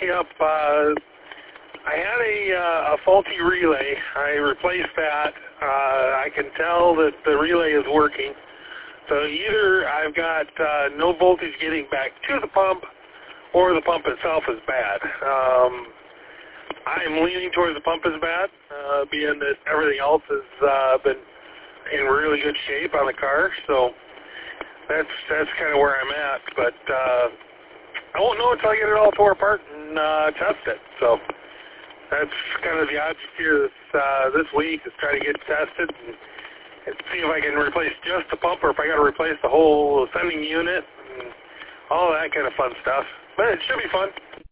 finally up. I had a faulty relay. I replaced that. I can tell that the relay is working. So either I've got no voltage getting back to the pump, or the pump itself is bad. I'm leaning towards the pump is bad, being that everything else has been in really good shape on the car. So that's kind of where I'm at. But I won't know until I get it all tore apart and test it. So that's kind of the object here this week, is try to get it tested and see if I can replace just the pump, or if I got to replace the whole sending unit and all that kind of fun stuff. But it should be fun.